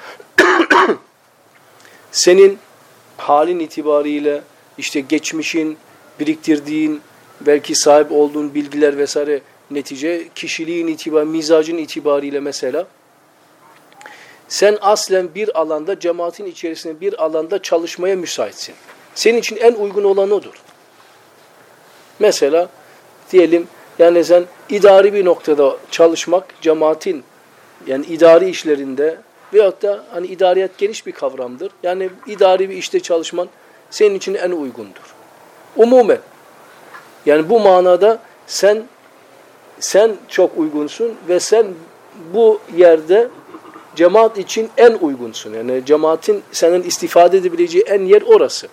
senin halin itibariyle işte geçmişin, biriktirdiğin, belki sahip olduğun bilgiler vesaire netice, kişiliğin itibariyle, mizacın itibariyle mesela sen aslen bir alanda, cemaatin içerisinde bir alanda çalışmaya müsaitsin. Senin için en uygun olan odur. Mesela diyelim yani sen idari bir noktada çalışmak, cemaatin yani idari işlerinde veyahut da hani idariyet geniş bir kavramdır. Yani idari bir işte çalışman senin için en uygundur. Umumen. Yani bu manada sen sen çok uygunsun ve sen bu yerde cemaat için en uygunsun. Yani cemaatin senin istifade edebileceği en yer orası.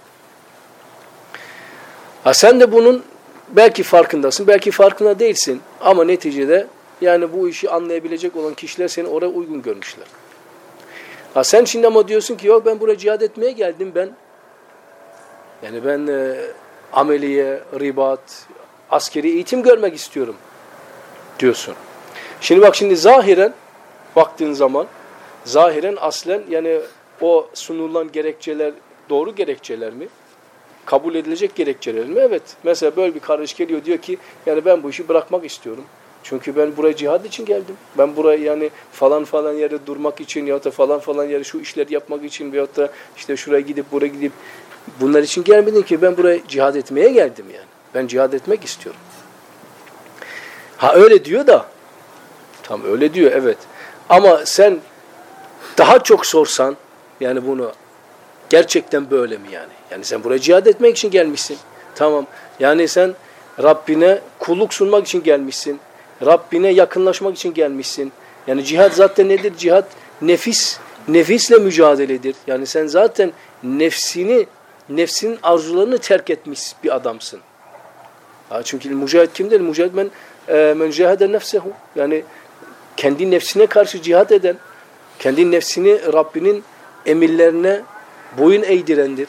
Ha sen de bunun belki farkındasın, belki farkında değilsin. Ama neticede yani bu işi anlayabilecek olan kişiler seni oraya uygun görmüşler. Ha sen şimdi ama diyorsun ki yok ben buraya cihad etmeye geldim ben. Yani ben e, ameliye, ribat, askeri eğitim görmek istiyorum diyorsun. Şimdi bak şimdi zahiren baktığın zaman zahiren aslen yani o sunulan gerekçeler doğru gerekçeler mi? Kabul edilecek gerekçeler mi? Evet. Mesela böyle bir kardeş geliyor diyor ki yani ben bu işi bırakmak istiyorum. Çünkü ben buraya cihad için geldim. Ben buraya yani falan falan yerde durmak için ya da falan falan yerde şu işleri yapmak için veyahut da işte şuraya gidip buraya gidip bunlar için gelmedim ki, ben buraya cihad etmeye geldim yani. Ben cihad etmek istiyorum. Ha öyle diyor da, tam öyle diyor evet. Ama sen daha çok sorsan yani bunu, gerçekten böyle mi yani? Yani sen buraya cihad etmek için gelmişsin. Tamam. Yani sen Rabbine kulluk sunmak için gelmişsin. Rabbine yakınlaşmak için gelmişsin. Yani cihad zaten nedir? Cihad nefis, nefisle mücadeledir. Yani sen zaten nefsini, nefsinin arzularını terk etmiş bir adamsın. Ha, çünkü mücahit kimdir? Mücahit men e, men cahede nefsehu. Yani kendi nefsine karşı cihad eden, kendi nefsini Rabbinin emirlerine boyun eğdirendir.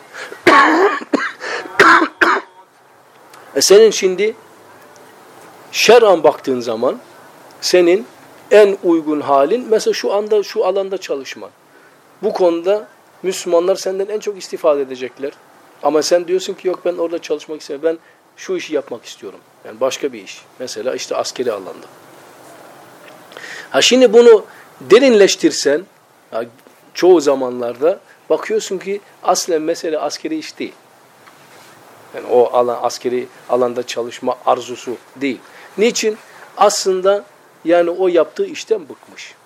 e senin şimdi şer'an baktığın zaman senin en uygun halin mesela şu anda şu alanda çalışman. Bu konuda Müslümanlar senden en çok istifade edecekler. Ama sen diyorsun ki yok, ben orada çalışmak istemiyorum. Ben şu işi yapmak istiyorum. Yani başka bir iş. Mesela işte askeri alanda. Ha şimdi bunu derinleştirsen ha, çoğu zamanlarda bakıyorsun ki aslen mesele askeri iş değil. Yani o alan, askeri alanda çalışma arzusu değil. Niçin? Aslında yani o yaptığı işten bıkmış.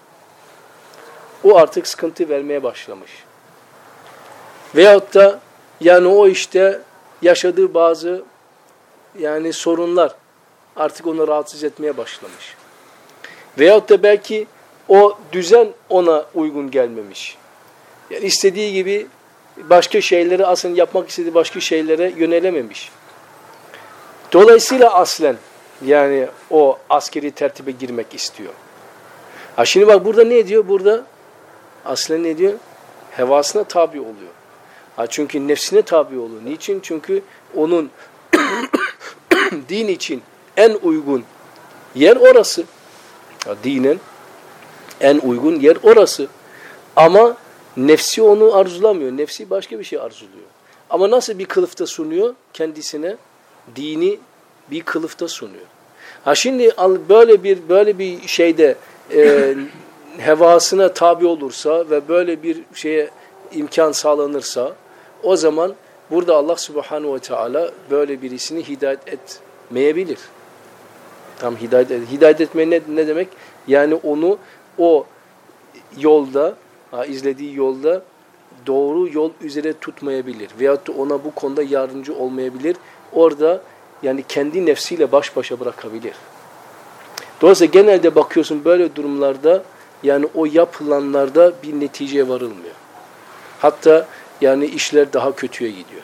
O artık sıkıntı vermeye başlamış. Veyahut da yani o işte yaşadığı bazı yani sorunlar artık onu rahatsız etmeye başlamış. Veyahut da belki o düzen ona uygun gelmemiş. Yani istediği gibi başka şeyleri, aslında yapmak istediği başka şeylere yönelememiş. Dolayısıyla aslen yani o askeri tertibe girmek istiyor. Ha şimdi bak burada ne diyor? Burada aslen ne diyor? Hevasına tabi oluyor. Ha çünkü nefsine tabi oluyor. Niçin? Çünkü onun din için en uygun yer orası. Ha, dinen en uygun yer orası. Ama nefsi onu arzulamıyor. Nefsi başka bir şey arzuluyor. Ama nasıl bir kılıfta sunuyor? Kendisine dini bir kılıfta sunuyor. Ha şimdi böyle bir böyle bir şeyde e, hevasına tabi olursa ve böyle bir şeye imkan sağlanırsa, o zaman burada Allah Subhanahu ve Teala böyle birisini hidayet etmeyebilir. Tam hidayet hidayet etme ne, ne demek? Yani onu o yolda, ha, izlediği yolda doğru yol üzere tutmayabilir. Veyahut da ona bu konuda yardımcı olmayabilir. Orada yani kendi nefsiyle baş başa bırakabilir. Dolayısıyla genelde bakıyorsun böyle durumlarda yani o yapılanlarda bir neticeye varılmıyor. Hatta yani işler daha kötüye gidiyor.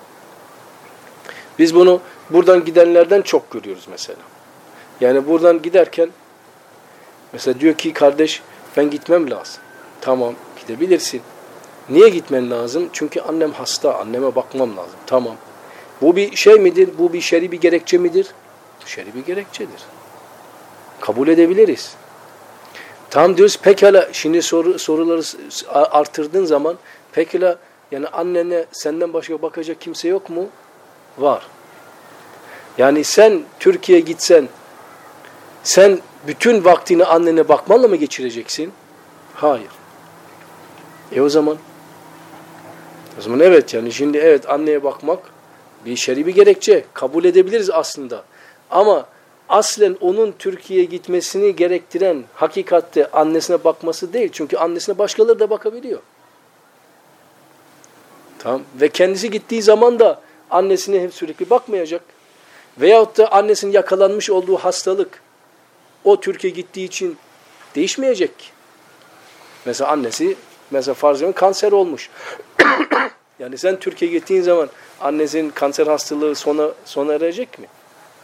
Biz bunu buradan gidenlerden çok görüyoruz mesela. Yani buradan giderken mesela diyor ki kardeş ben gitmem lazım. Tamam gidebilirsin. Niye gitmen lazım? Çünkü annem hasta, anneme bakmam lazım. Tamam. Bu bir şey midir? Bu bir şer'i bir gerekçe midir? Şer'i bir gerekçedir. Kabul edebiliriz. Tam diyoruz pekala şimdi soru, soruları artırdığın zaman pekala yani annene senden başka bakacak kimse yok mu? Var. Yani sen Türkiye'ye gitsen sen bütün vaktini annene bakmanla mı geçireceksin? Hayır. E o zaman o zaman evet yani şimdi evet anneye bakmak bir şer'i bir gerekçe. Kabul edebiliriz aslında. Ama aslen onun Türkiye'ye gitmesini gerektiren hakikatte annesine bakması değil. Çünkü annesine başkaları da bakabiliyor. Tamam. Ve kendisi gittiği zaman da annesine hep sürekli bakmayacak. Veyahut da annesinin yakalanmış olduğu hastalık o Türkiye'ye gittiği için değişmeyecek. Mesela annesi mesela farz edin kanser olmuş. Yani sen Türkiye'ye gittiğin zaman annesinin kanser hastalığı sona, sona erecek mi?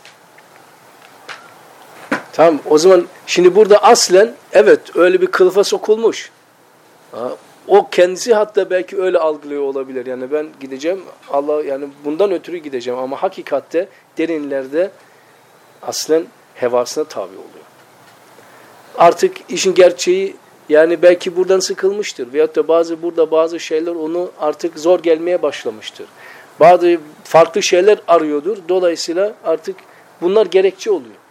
Tamam o zaman şimdi burada aslen evet öyle bir kılıfa sokulmuş. Ha, o kendisi hatta belki öyle algılıyor olabilir. Yani ben gideceğim Allah yani bundan ötürü gideceğim ama hakikatte derinlerde aslen hevasına tabi oluyor. Artık işin gerçeği yani belki buradan sıkılmıştır. Veyahut da bazı burada bazı şeyler onu artık zor gelmeye başlamıştır. Bazı farklı şeyler arıyordur. Dolayısıyla artık bunlar gerekçe oluyor.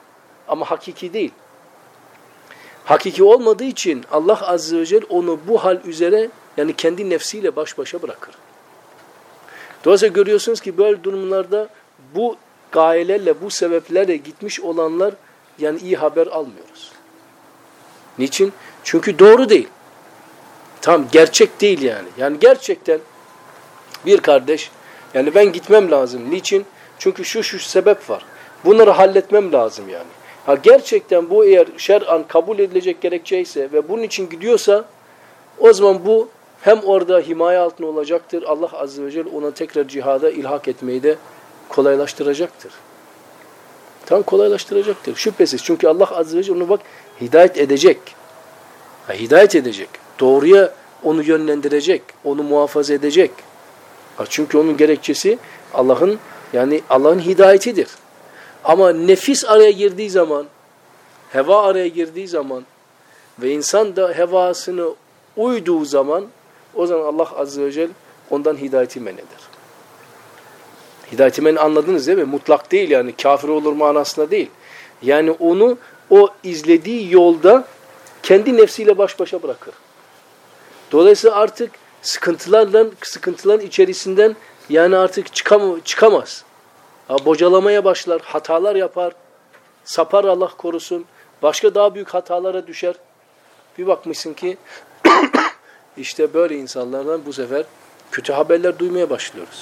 ama hakiki değil. Hakiki olmadığı için Allah Azze ve Celle onu bu hal üzere yani kendi nefsiyle baş başa bırakır. Dolayısıyla görüyorsunuz ki böyle durumlarda bu gayelerle, bu sebeplerle gitmiş olanlar yani iyi haber almıyoruz. Niçin? Çünkü doğru değil. Tam gerçek değil yani. Yani gerçekten bir kardeş yani ben gitmem lazım. Niçin? Çünkü şu şu sebep var. Bunları halletmem lazım yani. Ha gerçekten bu eğer şer'an kabul edilecek gerekçeyse ve bunun için gidiyorsa o zaman bu hem orada himaye altında olacaktır. Allah Azze ve Celle ona tekrar cihada ilhak etmeyi de kolaylaştıracaktır. Tam kolaylaştıracaktır. Şüphesiz. Çünkü Allah Azze ve Celle onu bak hidayet edecek. Ha, hidayet edecek. Doğruya onu yönlendirecek. Onu muhafaza edecek. Ha, çünkü onun gerekçesi Allah'ın yani Allah'ın hidayetidir. Ama nefis araya girdiği zaman, heva araya girdiği zaman ve insan da hevasını uyduğu zaman o zaman Allah Azze ve Celle ondan hidayeti men eder. Hidayeti men anladınız değil mi? Mutlak değil yani kafir olur manasında değil. Yani onu o izlediği yolda kendi nefsiyle baş başa bırakır. Dolayısıyla artık sıkıntılardan, sıkıntıların içerisinden yani artık çıkam çıkamaz. Ha, bocalamaya başlar, hatalar yapar, sapar Allah korusun, başka daha büyük hatalara düşer. Bir bakmışsın ki işte böyle insanlardan bu sefer kötü haberler duymaya başlıyoruz.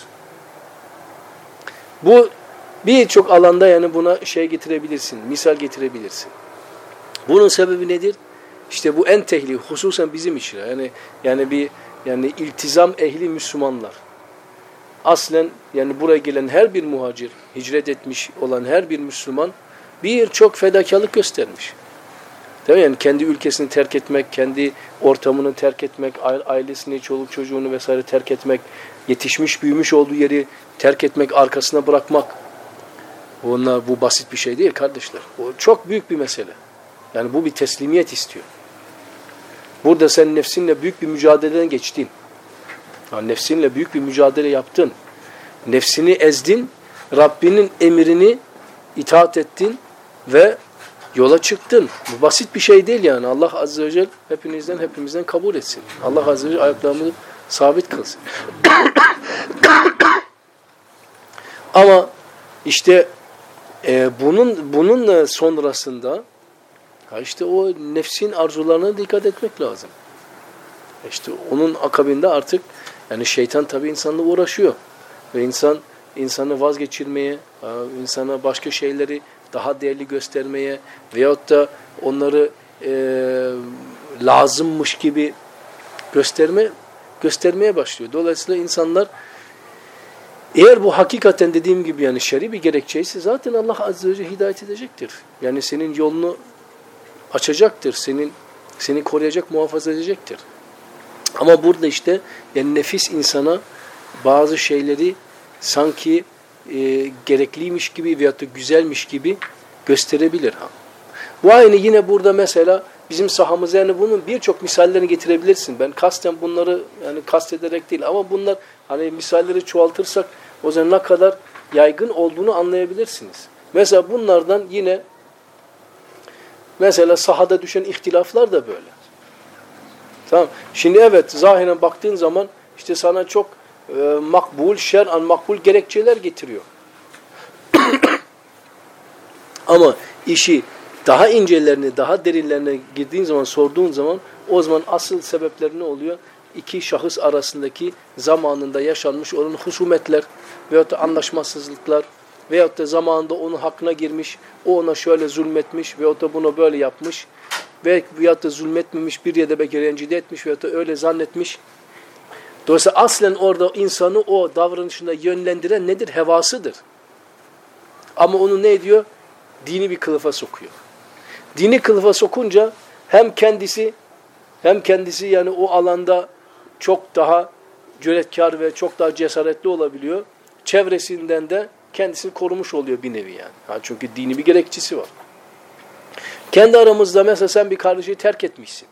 Bu birçok alanda yani buna şey getirebilirsin, misal getirebilirsin. Bunun sebebi nedir? İşte bu en tehlikeli, hususen bizim için. Yani yani bir yani iltizam ehli Müslümanlar. Aslen yani buraya gelen her bir muhacir, hicret etmiş olan her bir Müslüman birçok fedakarlık göstermiş. Değil mi? Yani kendi ülkesini terk etmek, kendi ortamını terk etmek, ailesini, çoluk çocuğunu vesaire terk etmek, yetişmiş, büyümüş olduğu yeri terk etmek, arkasına bırakmak. Onlar, bu basit bir şey değil kardeşler. O çok büyük bir mesele. Yani bu bir teslimiyet istiyor. Burada sen nefsinle büyük bir mücadeleden geçtin. Yani nefsinle büyük bir mücadele yaptın. Nefsini ezdin, Rabbinin emrini itaat ettin ve yola çıktın. Bu basit bir şey değil yani. Allah Azze ve Celle hepinizden hepimizden kabul etsin. Allah Azze ve Celle ayaklarımızı sabit kılsın. Ama işte e, bunun bunun sonrasında ha işte o nefsin arzularına dikkat etmek lazım. İşte onun akabinde artık yani şeytan tabii insanla uğraşıyor. Ve insan insanı vazgeçirmeye, insana başka şeyleri daha değerli göstermeye veyahut da onları e, lazımmış gibi gösterme göstermeye başlıyor. Dolayısıyla insanlar eğer bu hakikaten dediğim gibi yani şer'i bir gerekçeyse zaten Allah Azze ve Celle hidayet edecektir. Yani senin yolunu açacaktır. Senin seni koruyacak, muhafaza edecektir. Ama burada işte yani nefis insana bazı şeyleri sanki e, gerekliymiş gibi veyahut da güzelmiş gibi gösterebilir. Ha. Bu aynı yine burada mesela bizim sahamıza yani bunun birçok misallerini getirebilirsin. Ben kasten bunları yani kastederek değil ama bunlar hani misalleri çoğaltırsak o zaman ne kadar yaygın olduğunu anlayabilirsiniz. Mesela bunlardan yine mesela sahada düşen ihtilaflar da böyle. Tamam. Şimdi evet zahiren baktığın zaman işte sana çok e, makbul, şer'an makbul gerekçeler getiriyor. Ama işi daha incelerini, daha derinlerine girdiğin zaman, sorduğun zaman o zaman asıl sebepleri ne oluyor? İki şahıs arasındaki zamanında yaşanmış olan husumetler veyahut da anlaşmazsızlıklar veyahut da zamanında onun hakkına girmiş, o ona şöyle zulmetmiş veyahut da buna böyle yapmış ve veyahut da zulmetmemiş, bir yerde belki rencide etmiş veyahut da öyle zannetmiş. Dolayısıyla aslen orada insanı o davranışında yönlendiren nedir? Hevasıdır. Ama onu ne ediyor? Dini bir kılıfa sokuyor. Dini kılıfa sokunca hem kendisi hem kendisi yani o alanda çok daha cüretkar ve çok daha cesaretli olabiliyor. Çevresinden de kendisini korumuş oluyor bir nevi yani. Ha, çünkü dini bir gerekçesi var. Kendi aramızda mesela sen bir kardeşi terk etmişsin.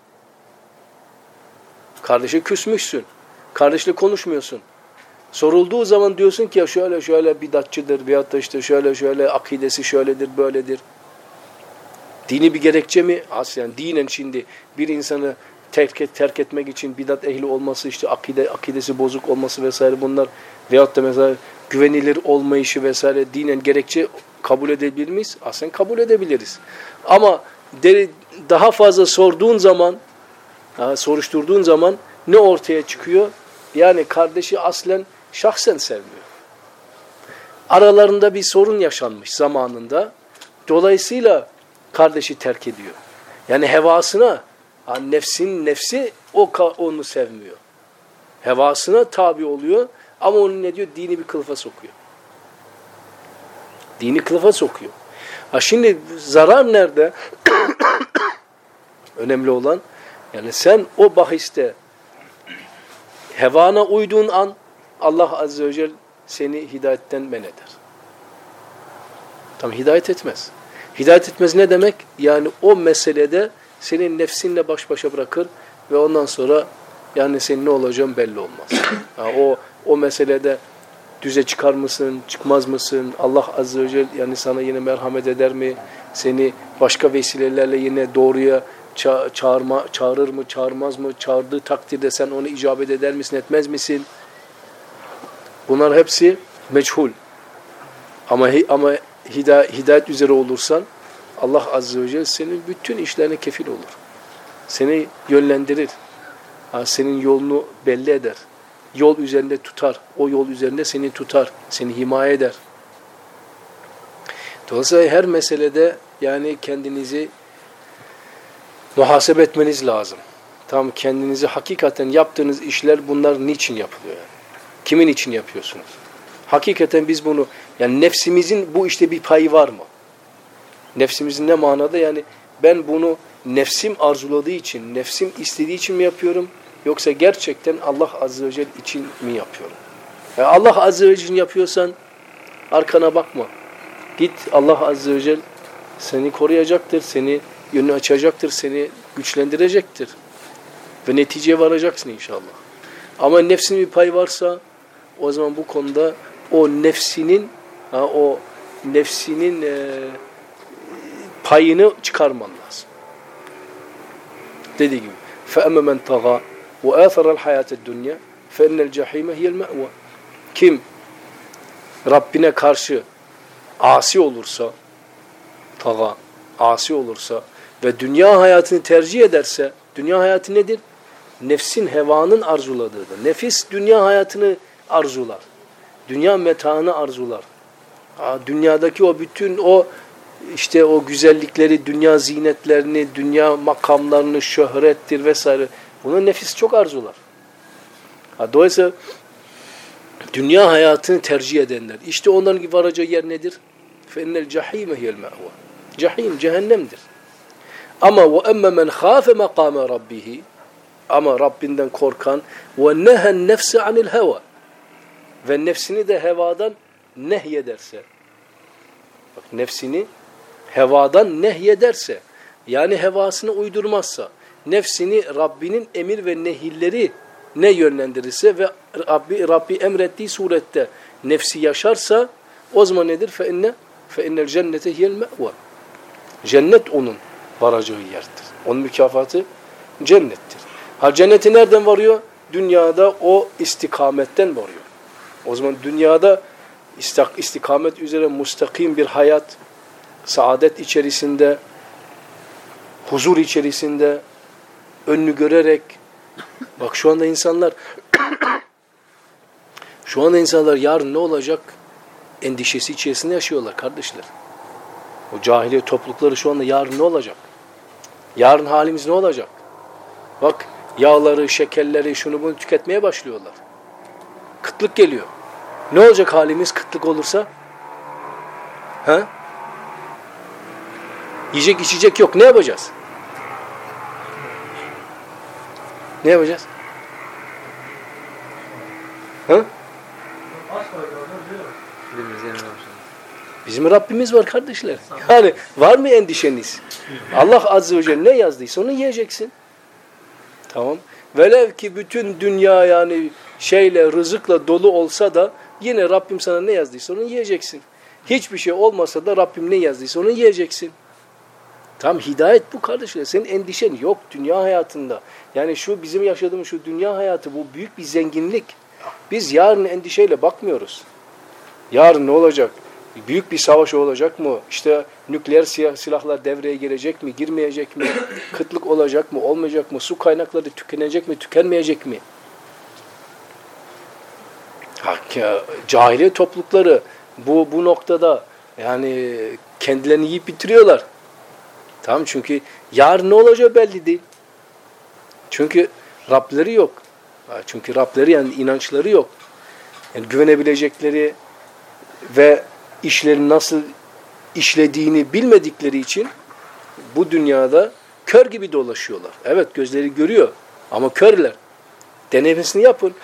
Kardeşe küsmüşsün. Kardeşle konuşmuyorsun. Sorulduğu zaman diyorsun ki ya şöyle şöyle bidatçıdır veyahut da işte şöyle şöyle akidesi şöyledir böyledir. Dini bir gerekçe mi? Aslen dinen şimdi bir insanı terk, et, terk etmek için bidat ehli olması, işte akide, akidesi bozuk olması vesaire bunlar veyahut da mesela güvenilir olmayışı vesaire dinen gerekçe kabul edebilir miyiz? Aslen kabul edebiliriz. Ama de, daha fazla sorduğun zaman, soruşturduğun zaman ne ortaya çıkıyor? Yani kardeşi aslen şahsen sevmiyor. Aralarında bir sorun yaşanmış zamanında. Dolayısıyla kardeşi terk ediyor. Yani hevasına, yani nefsin nefsi o onu sevmiyor. Hevasına tabi oluyor ama onun ne diyor? Dini bir kılıfa sokuyor. Dini kılıfa sokuyor. Ha şimdi zarar nerede? Önemli olan yani sen o bahiste hevana uyduğun an Allah Azze ve Celle seni hidayetten men eder. Tam hidayet etmez. Hidayet etmez ne demek? Yani o meselede senin nefsinle baş başa bırakır ve ondan sonra yani senin ne olacağın belli olmaz. Yani o o meselede düze çıkar mısın, çıkmaz mısın? Allah Azze ve Celle yani sana yine merhamet eder mi? Seni başka vesilelerle yine doğruya ça çağırma, çağırır mı, çağırmaz mı? Çağırdığı takdirde sen onu icabet eder misin, etmez misin? Bunlar hepsi meçhul. Ama ama hidayet, hidayet üzere olursan Allah Azze ve Celle senin bütün işlerine kefil olur. Seni yönlendirir. Senin yolunu belli eder. Yol üzerinde tutar. O yol üzerinde seni tutar. Seni himaye eder. Dolayısıyla her meselede yani kendinizi muhasebe etmeniz lazım. Tam kendinizi hakikaten yaptığınız işler bunlar niçin yapılıyor yani? Kimin için yapıyorsunuz? Hakikaten biz bunu yani nefsimizin bu işte bir payı var mı? Nefsimizin ne manada? Yani ben bunu nefsim arzuladığı için, nefsim istediği için mi yapıyorum? Yoksa gerçekten Allah Azze ve Celle için mi yapıyorum? Yani Allah Azze ve Celle için yapıyorsan arkana bakma. Git Allah Azze ve Celle seni koruyacaktır, seni yönünü açacaktır, seni güçlendirecektir. Ve neticeye varacaksın inşallah. Ama nefsinin bir payı varsa o zaman bu konuda o nefsinin ha, o nefsinin e, payını çıkarman lazım. Dediği gibi فَأَمَّ مَنْ تَغَى وَآثَرَ الْحَيَاةَ الدُّنْيَا فَاِنَّ الْجَحِيمَ هِيَ الْمَأْوَى Kim Rabbine karşı asi olursa, taga, asi olursa ve dünya hayatını tercih ederse, dünya hayatı nedir? Nefsin, hevanın arzuladığıdır. Nefis dünya hayatını arzular. Dünya metaını arzular. Dünyadaki o bütün o işte o güzellikleri, dünya zinetlerini, dünya makamlarını, şöhrettir vesaire. Bunu nefis çok arzular. Dolayısıyla dünya hayatını tercih edenler. İşte onların gibi varacağı yer nedir? فَاِنَّ الْجَحِيمَ هِيَ الْمَأْوَى Cahim, cehennemdir. Ama وَاَمَّ مَنْ خَافَ مَقَامَ رَبِّهِ Ama Rabbinden korkan وَنَّهَا النَّفْسَ عَنِ الْهَوَى Ve nefsini de hevadan nehyederse. Bak nefsini hevadan nehyederse. Yani hevasını uydurmazsa. Nefsini Rabbinin emir ve nehilleri ne yönlendirirse ve Rabbi, Rabbi emrettiği surette nefsi yaşarsa o zaman nedir? فَاِنَّ فَاِنَّ الْجَنَّةَ هِيَ الْمَأْوَى Cennet onun varacağı yerdir. Onun mükafatı cennettir. Ha cenneti nereden varıyor? Dünyada o istikametten varıyor. O zaman dünyada istikamet üzere mustakim bir hayat, saadet içerisinde, huzur içerisinde, önünü görerek, bak şu anda insanlar, şu anda insanlar yarın ne olacak endişesi içerisinde yaşıyorlar kardeşler. O cahiliye toplulukları şu anda yarın ne olacak? Yarın halimiz ne olacak? Bak yağları, şekerleri, şunu bunu tüketmeye başlıyorlar. Kıtlık geliyor. Ne olacak halimiz kıtlık olursa? Ha? Yiyecek içecek yok. Ne yapacağız? Ne yapacağız? Ha? Bizim Rabbimiz var kardeşler. Yani var mı endişeniz? Allah Azze ve Celle ne yazdıysa onu yiyeceksin. Tamam. Velev ki bütün dünya yani şeyle, rızıkla dolu olsa da yine Rabbim sana ne yazdıysa onu yiyeceksin. Hiçbir şey olmasa da Rabbim ne yazdıysa onu yiyeceksin. Tam hidayet bu kardeşler. Senin endişen yok dünya hayatında. Yani şu bizim yaşadığımız şu dünya hayatı bu büyük bir zenginlik. Biz yarın endişeyle bakmıyoruz. Yarın ne olacak? Büyük bir savaş olacak mı? İşte nükleer silahlar devreye girecek mi? Girmeyecek mi? Kıtlık olacak mı? Olmayacak mı? Su kaynakları tükenecek mi? Tükenmeyecek mi? Cahiliye toplulukları bu bu noktada yani kendilerini yiyip bitiriyorlar. Tamam, çünkü yarın ne olacağı belli değil. Çünkü Rableri yok. Çünkü Rableri yani inançları yok. Yani güvenebilecekleri ve işlerin nasıl işlediğini bilmedikleri için bu dünyada kör gibi dolaşıyorlar. Evet, gözleri görüyor ama körler. Denemesini yapın.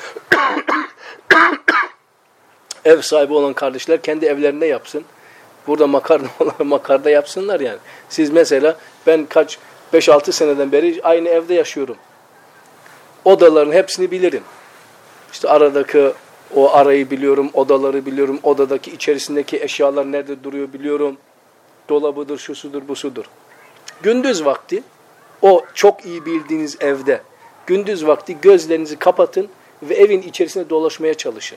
Ev sahibi olan kardeşler kendi evlerinde yapsın. Burada makarna olan makarda yapsınlar yani. Siz mesela ben kaç beş altı seneden beri aynı evde yaşıyorum. Odaların hepsini bilirim. İşte aradaki o arayı biliyorum, odaları biliyorum, odadaki içerisindeki eşyalar nerede duruyor biliyorum. Dolabıdır, şusudur, busudur. Gündüz vakti o çok iyi bildiğiniz evde gündüz vakti gözlerinizi kapatın ve evin içerisinde dolaşmaya çalışın.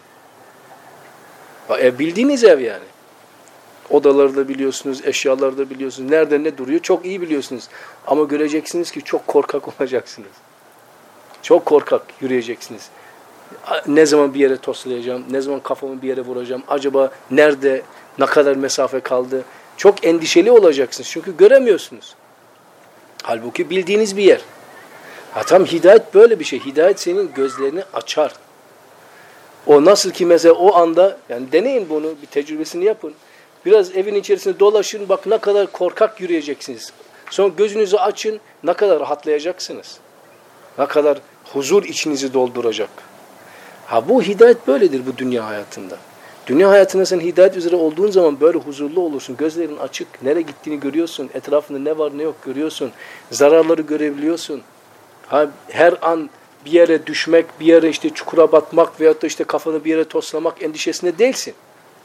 Ev bildiğiniz ev yani. Odaları da biliyorsunuz, eşyaları da biliyorsunuz. Nerede ne duruyor çok iyi biliyorsunuz. Ama göreceksiniz ki çok korkak olacaksınız. Çok korkak yürüyeceksiniz. Ne zaman bir yere toslayacağım, ne zaman kafamı bir yere vuracağım, acaba nerede, ne kadar mesafe kaldı? Çok endişeli olacaksınız çünkü göremiyorsunuz. Halbuki bildiğiniz bir yer. Ha tam hidayet böyle bir şey. Hidayet senin gözlerini açar. O nasıl ki mesela o anda, yani deneyin bunu, bir tecrübesini yapın. Biraz evin içerisinde dolaşın, bak ne kadar korkak yürüyeceksiniz. Sonra gözünüzü açın, ne kadar rahatlayacaksınız. Ne kadar huzur içinizi dolduracak. Ha bu hidayet böyledir bu dünya hayatında. Dünya hayatında sen hidayet üzere olduğun zaman böyle huzurlu olursun. Gözlerin açık, nereye gittiğini görüyorsun. Etrafında ne var ne yok görüyorsun. Zararları görebiliyorsun. Ha, her an bir yere düşmek, bir yere işte çukura batmak veyahut da işte kafanı bir yere toslamak endişesinde değilsin.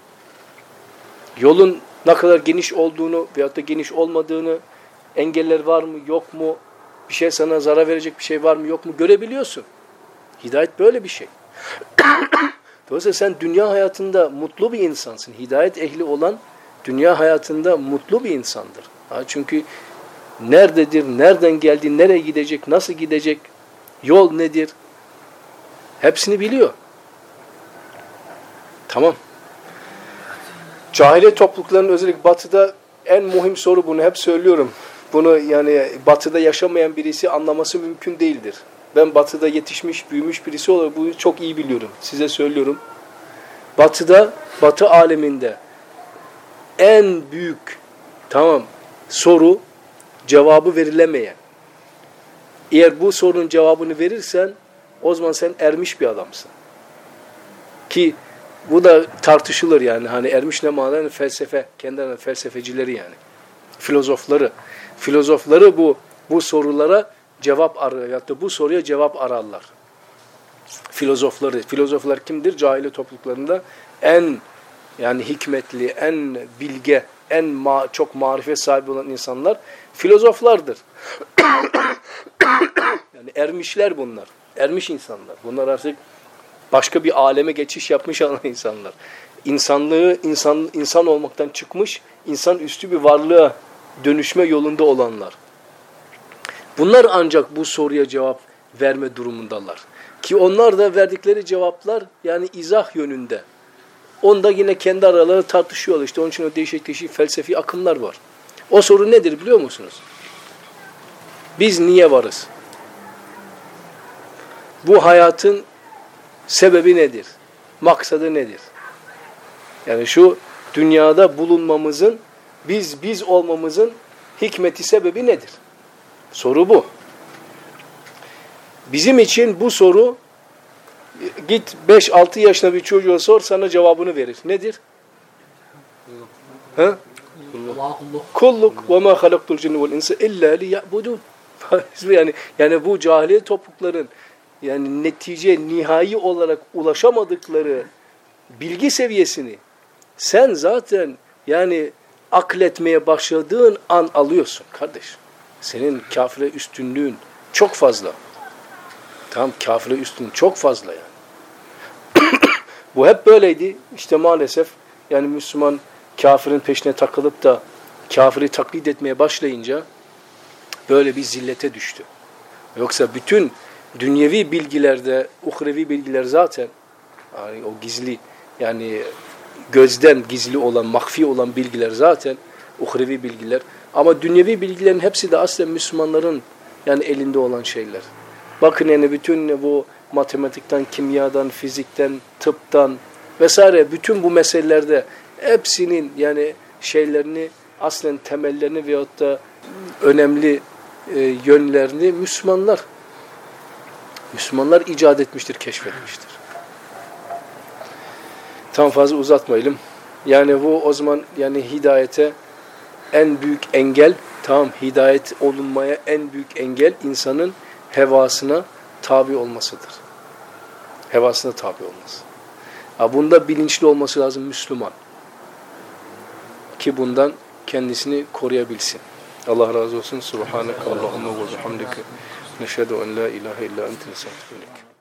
Yolun ne kadar geniş olduğunu veyahut da geniş olmadığını, engeller var mı yok mu, bir şey sana zarar verecek bir şey var mı yok mu görebiliyorsun. Hidayet böyle bir şey. Dolayısıyla sen dünya hayatında mutlu bir insansın. Hidayet ehli olan dünya hayatında mutlu bir insandır. Ha, çünkü nerededir, nereden geldi, nereye gidecek, nasıl gidecek, yol nedir? Hepsini biliyor. Tamam. Cahiliye topluluklarının özellikle batıda en mühim soru, bunu hep söylüyorum. Bunu yani batıda yaşamayan birisi anlaması mümkün değildir. Ben batıda yetişmiş, büyümüş birisi olarak bunu çok iyi biliyorum. Size söylüyorum. Batıda, batı aleminde en büyük tamam soru, cevabı verilemeyen. Eğer bu sorunun cevabını verirsen o zaman sen ermiş bir adamsın. Ki bu da tartışılır yani. Hani ermiş ne mana? Yani felsefe, kendilerine felsefecileri yani. Filozofları. Filozofları bu bu sorulara cevap arıyor. Hatta bu soruya cevap ararlar. Filozofları. Filozoflar kimdir? Cahiliye topluluklarında en yani hikmetli, en bilge, en ma çok marifet sahibi olan insanlar filozoflardır. Yani ermişler bunlar. Ermiş insanlar. Bunlar artık başka bir aleme geçiş yapmış olan insanlar. İnsanlığı insan insan olmaktan çıkmış, insan üstü bir varlığa dönüşme yolunda olanlar. Bunlar ancak bu soruya cevap verme durumundalar. Ki onlar da verdikleri cevaplar yani izah yönünde. Onda yine kendi aralarında tartışıyorlar. İşte onun için o değişik değişik felsefi akımlar var. O soru nedir biliyor musunuz? Biz niye varız? Bu hayatın sebebi nedir? Maksadı nedir? Yani şu dünyada bulunmamızın, biz biz olmamızın hikmeti, sebebi nedir? Soru bu. Bizim için bu soru, git beş altı yaşında bir çocuğa sor, sana cevabını verir. Nedir? Ha? Kulluk ve ma halaktul cinne vel insa illa liya'budun. Yani yani bu cahiliye toplulukların yani netice nihai olarak ulaşamadıkları bilgi seviyesini sen zaten yani akletmeye başladığın an alıyorsun kardeş. Senin kafire üstünlüğün çok fazla. Tamam, kafire üstünlüğün çok fazla yani. Bu hep böyleydi. İşte maalesef yani Müslüman kafirin peşine takılıp da kafiri taklit etmeye başlayınca böyle bir zillete düştü. Yoksa bütün dünyevi bilgilerde, uhrevi bilgiler zaten yani o gizli yani gözden gizli olan, mahfi olan bilgiler zaten uhrevi bilgiler. Ama dünyevi bilgilerin hepsi de aslında Müslümanların yani elinde olan şeyler. Bakın yani bütün bu matematikten, kimyadan, fizikten, tıptan vesaire bütün bu meselelerde hepsinin yani şeylerini aslen temellerini veyahut da önemli e, yönlerini Müslümanlar Müslümanlar icat etmiştir, keşfetmiştir. Tam fazla uzatmayalım. Yani bu o zaman yani hidayete en büyük engel, tamam hidayet olunmaya en büyük engel insanın hevasına tabi olmasıdır. Hevasına tabi olması. Ha, bunda bilinçli olması lazım Müslüman. Ki bundan kendisini koruyabilsin. Allah razı olsun. Subhaneke Allahümme ve bihamdike. Neşhedü en la ilahe illa ente nestağfiruke.